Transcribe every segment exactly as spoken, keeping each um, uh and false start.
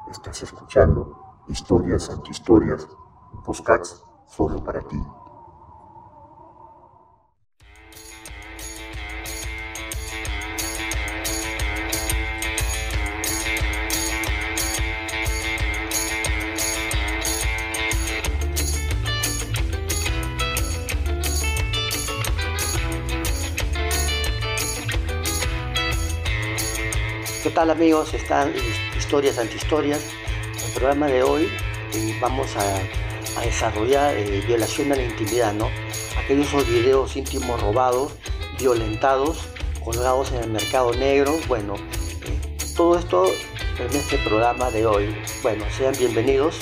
Estás escuchando Historias Antihistorias, podcasts solo para ti. ¿Qué tal, amigos? Están Historias Antihistorias. En el programa de hoy eh, vamos a, a desarrollar eh, violación a la intimidad, ¿no? Aquellos videos íntimos robados, violentados, colgados en el mercado negro. Bueno, eh, todo esto en este programa de hoy. Bueno, sean bienvenidos.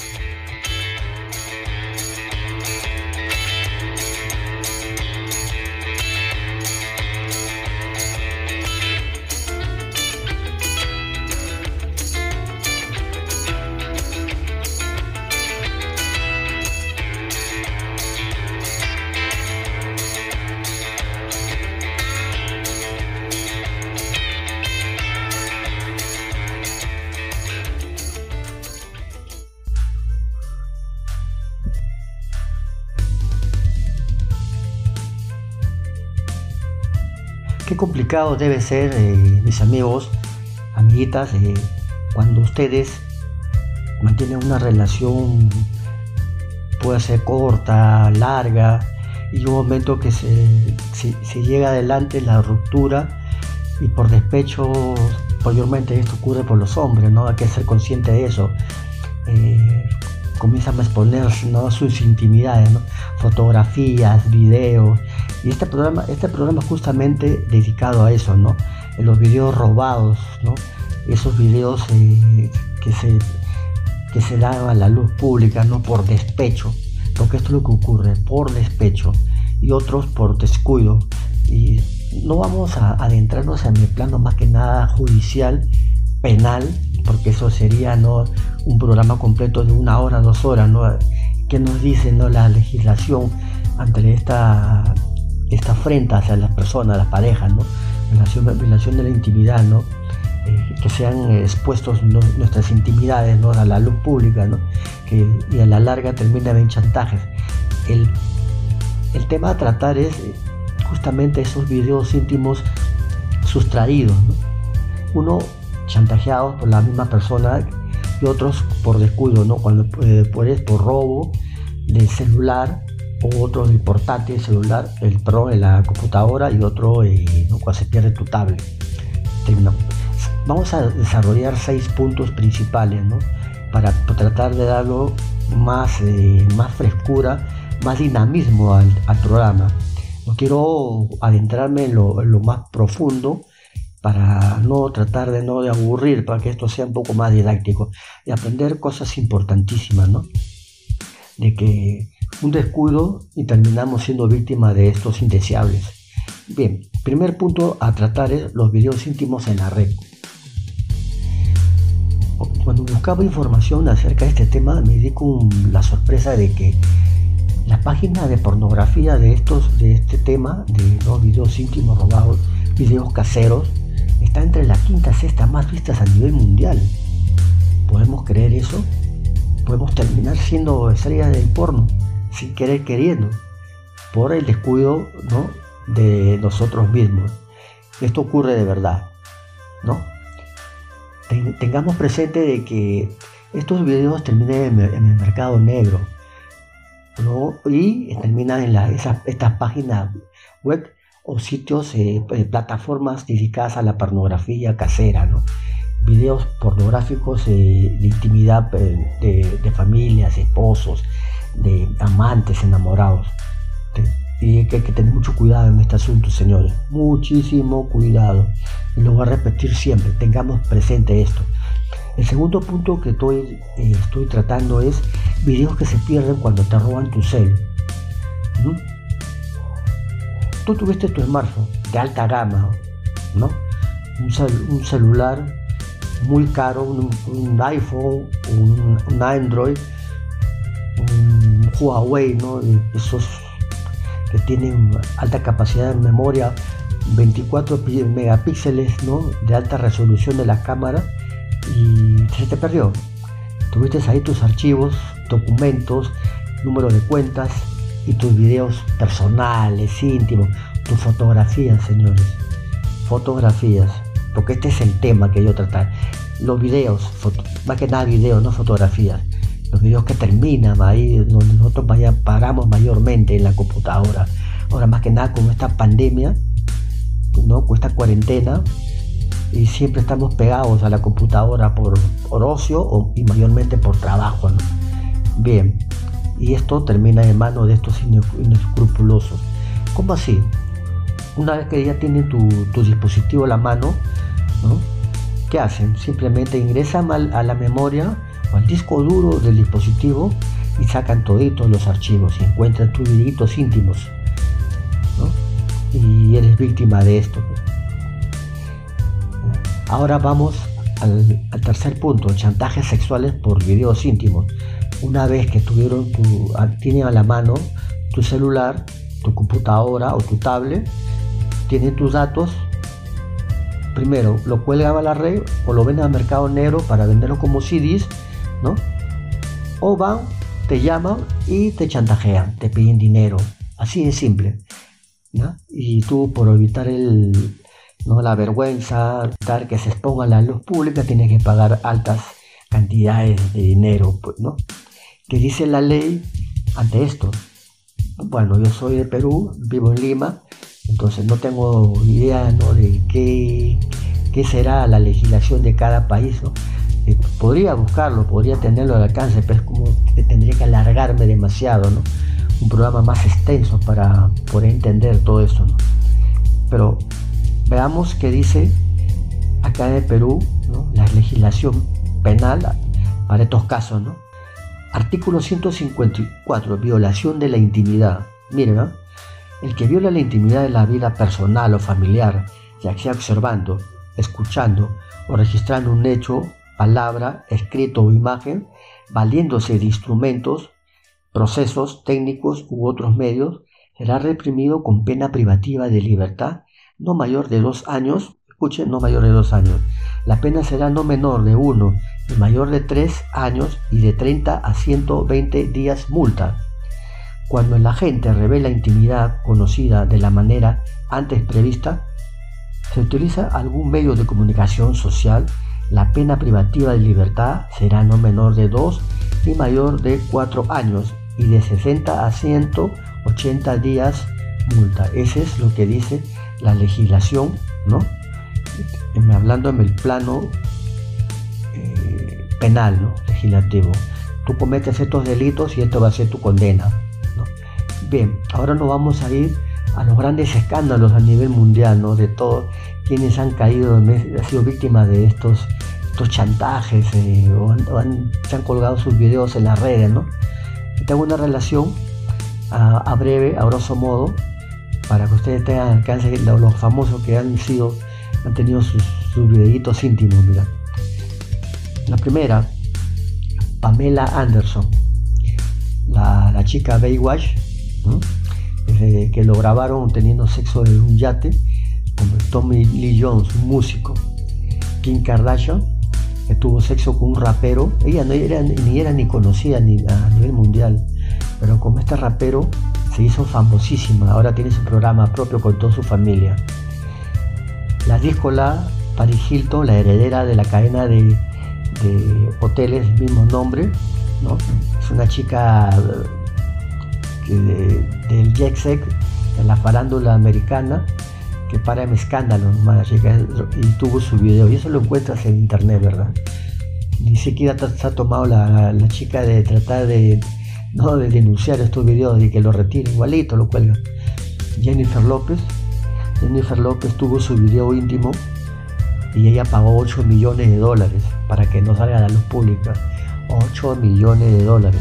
Qué complicado debe ser, eh, mis amigos, amiguitas, eh, cuando ustedes mantienen una relación, puede ser corta, larga, y un momento que se, se, se llega adelante la ruptura, y por despecho, mayormente esto ocurre por los hombres, ¿no? Hay que ser consciente de eso. Eh, comienzan a exponer, ¿no?, sus intimidades, ¿no? Fotografías, videos, y este programa, este programa es justamente dedicado a eso, ¿no? En los videos robados, ¿no? Esos videos eh, que se que se dan a la luz pública, ¿no? Por despecho, porque esto es lo que ocurre, por despecho, y otros por descuido. Y no vamos a adentrarnos en el plano más que nada judicial, penal, porque eso sería, ¿no?, un programa completo de una hora, dos horas, ¿no? ¿Qué nos dice, ¿no?, la legislación ante esta, esta afrenta hacia las personas, las parejas, ¿no? Violación, violación de la intimidad, ¿no? Eh, que sean expuestos, ¿no?, nuestras intimidades, ¿no?, a la luz pública, ¿no? Que, y a la larga terminan en chantajes. El, el tema a tratar es justamente esos videos íntimos sustraídos, ¿no? Uno chantajeados por la misma persona y otros por descuido, ¿no? Cuando eh, por, por robo del celular, o otro del portátil celular, el pro en la computadora, y otro eh, ¿no?, cuando se pierde tu tablet. Terminamos. Vamos a desarrollar seis puntos principales, ¿no?, para tratar de darlo más, eh, más frescura, más dinamismo al, al programa. No quiero adentrarme en lo, en lo más profundo, para no tratar de no de aburrir, para que esto sea un poco más didáctico y aprender cosas importantísimas, ¿no? De que un descuido y terminamos siendo víctimas de estos indeseables. Bien, primer punto a tratar es los videos íntimos en la red. Cuando buscaba información acerca de este tema, me di con la sorpresa de que la página de pornografía de estos de este tema, de los videos íntimos robados, videos caseros, está entre la quinta y sexta más vistas a nivel mundial. ¿Podemos creer eso? Podemos terminar siendo estrellas del porno sin querer queriendo, por el descuido, ¿no?, de nosotros mismos. Esto ocurre de verdad, ¿no? Ten, tengamos presente de que estos videos terminan en, en el mercado negro, ¿no? Y terminan en la, esas, estas páginas web o sitios, eh, plataformas dedicadas a la pornografía casera, ¿no? Videos pornográficos eh, de intimidad, eh, de, de familias, esposos, de amantes, enamorados. Y hay que, hay que tener mucho cuidado en este asunto, señores. Muchísimo cuidado. Y lo voy a repetir siempre. Tengamos presente esto. El segundo punto que estoy, eh, estoy tratando es videos que se pierden cuando te roban tu cel. ¿Mm? Tú tuviste tu smartphone de alta gama, ¿no? Un, cel, un celular muy caro, un, un iPhone, un, un Android, un Huawei, ¿no? Esos que tienen alta capacidad de memoria, veinticuatro megapíxeles, ¿no?, de alta resolución de la cámara, y se te perdió. Tuviste ahí tus archivos, documentos, número de cuentas y tus videos personales, íntimos, tus fotografías, señores. Fotografías, porque este es el tema que yo tratar. Los videos, foto, más que nada videos, no fotografías. Los videos que terminan ahí, donde nosotros vaya, paramos mayormente en la computadora. Ahora más que nada con esta pandemia, ¿no? Con esta cuarentena, y siempre estamos pegados a la computadora por, por ocio o, y mayormente por trabajo, ¿no? Bien, y esto termina en manos de estos inescrupulosos. ¿Cómo así? Una vez que ya tienen tu, tu dispositivo a la mano, ¿no? ¿Qué hacen? Simplemente ingresan al, a la memoria o al disco duro del dispositivo y sacan toditos los archivos y encuentran tus videitos íntimos, ¿no? Y eres víctima de esto. Ahora vamos al, al tercer punto, chantajes sexuales por videos íntimos. Una vez que tuvieron tu, tienen a la mano tu celular, tu computadora o tu tablet, tienen tus datos, primero lo cuelgan a la red o lo venden al mercado negro para venderlo como C Ds, ¿no? O van, te llaman y te chantajean, te piden dinero, así de simple, ¿no? Y tú, por evitar el, ¿no? la vergüenza, evitar que se exponga a la luz pública, tienes que pagar altas cantidades de dinero, pues, ¿no? ¿Qué dice la ley ante esto? Bueno, yo soy de Perú, vivo en Lima, entonces no tengo idea, ¿no? de qué, qué será la legislación de cada país, ¿no? Eh, podría buscarlo, podría tenerlo al alcance, pero es como que tendría que alargarme demasiado, ¿no? Un programa más extenso para poder entender todo eso, ¿no? Pero veamos qué dice acá en el Perú, ¿no? La legislación penal para estos casos, ¿no? Artículo ciento cincuenta y cuatro, violación de la intimidad. Miren, ¿no? El que viola la intimidad de la vida personal o familiar, ya sea observando, escuchando o registrando un hecho, palabra, escrito o imagen, valiéndose de instrumentos, procesos técnicos u otros medios, será reprimido con pena privativa de libertad no mayor de dos años. Escuchen, no mayor de dos años. La pena será no menor de uno y mayor de tres años y de treinta a ciento veinte días multa. Cuando el agente revela intimidad conocida de la manera antes prevista, se utiliza algún medio de comunicación social, la pena privativa de libertad será no menor de dos y mayor de cuatro años y de sesenta a ciento ochenta días multa. Ese es lo que dice la legislación, ¿no? Hablando en el plano eh, penal, ¿no? Legislativo. Tú cometes estos delitos y esto va a ser tu condena, ¿no? Bien, ahora nos vamos a ir a los grandes escándalos a nivel mundial, ¿no? De todos quienes han caído, han sido víctimas de estos, estos chantajes eh, o, han, o han, se han colgado sus videos en las redes, ¿no? Tengo una relación a, a breve, a grosso modo, para que ustedes tengan alcance los, los famosos que han sido, han tenido sus, sus videitos íntimos. Mira, la primera, Pamela Anderson, la, la chica Baywatch, ¿no? Desde que lo grabaron teniendo sexo en un yate, como Tommy Lee Jones, un músico. Kim Kardashian, que tuvo sexo con un rapero. Ella no era, ni era ni conocida ni a nivel mundial, pero como este rapero se hizo famosísima, ahora tiene su programa propio con toda su familia. La díscola Paris Hilton, la heredera de la cadena de, de hoteles del mismo nombre, ¿no? Es una chica de, del jet set, de la farándula americana, que para en escándalo, ¿no? La chica, y tuvo su video, y eso lo encuentras en internet, ¿verdad? Ni siquiera se ha tomado la, la, la chica de tratar de, no, de denunciar estos videos y que lo retire, igualito lo cuelga. Jennifer López, Jennifer López tuvo su video íntimo y ella pagó ocho millones de dólares para que no salga a la luz pública. ocho millones de dólares.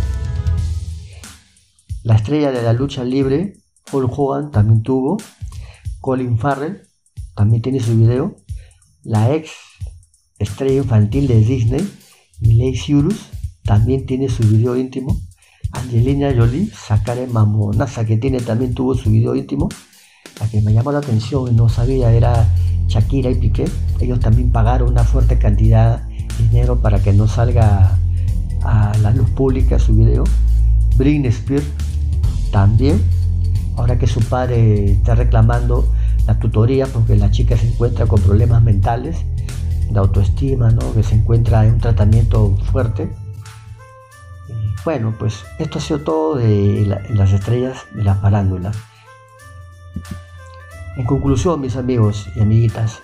La estrella de la lucha libre, Hulk Hogan, también tuvo. Colin Farrell también tiene su video. La ex estrella infantil de Disney, Miley Cyrus, también tiene su video íntimo. Angelina Jolie, Zacare Mamonaza, que tiene, también tuvo su video íntimo. La que me llamó la atención y no sabía era Shakira y Piqué. Ellos también pagaron una fuerte cantidad de dinero para que no salga a la luz pública su video. Britney Spears también, ahora que su padre está reclamando la tutoría porque la chica se encuentra con problemas mentales, de autoestima, ¿no? Que se encuentra en un tratamiento fuerte. Y bueno, pues esto ha sido todo de la, las estrellas de la farándula. En conclusión, mis amigos y amiguitas,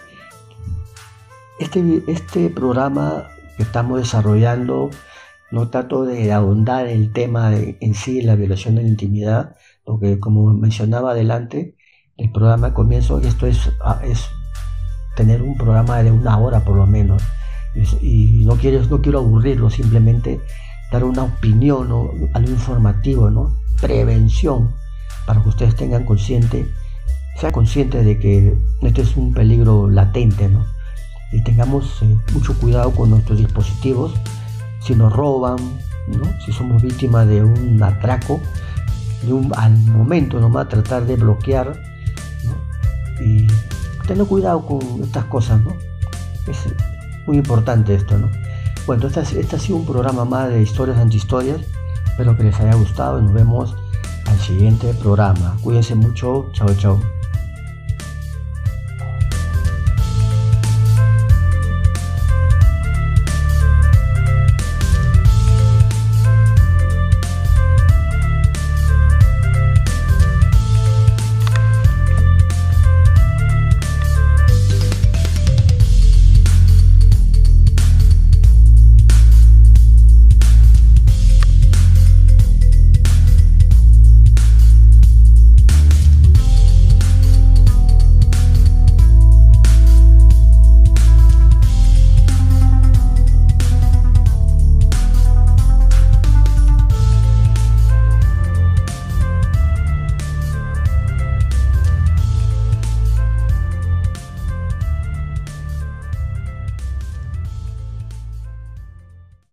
este, este programa que estamos desarrollando, no trato de ahondar en el tema de, en sí, la violación de la intimidad, porque como mencionaba adelante, el programa al comienzo, esto es, es tener un programa de una hora por lo menos, y, y no, quiero, no quiero aburrirlo, simplemente dar una opinión, ¿no? Algo informativo, ¿no? Prevención, para que ustedes tengan consciente, sean conscientes de que este es un peligro latente, ¿no? Y tengamos eh, mucho cuidado con nuestros dispositivos. Si nos roban, ¿no? Si somos víctimas de un atraco, de un, al momento nomás tratar de bloquear, ¿no? Y tener cuidado con estas cosas, ¿no? Es muy importante esto, ¿no? Bueno, este, este ha sido un programa más de historias antihistorias. Espero que les haya gustado y nos vemos al siguiente programa. Cuídense mucho. Chao, chao.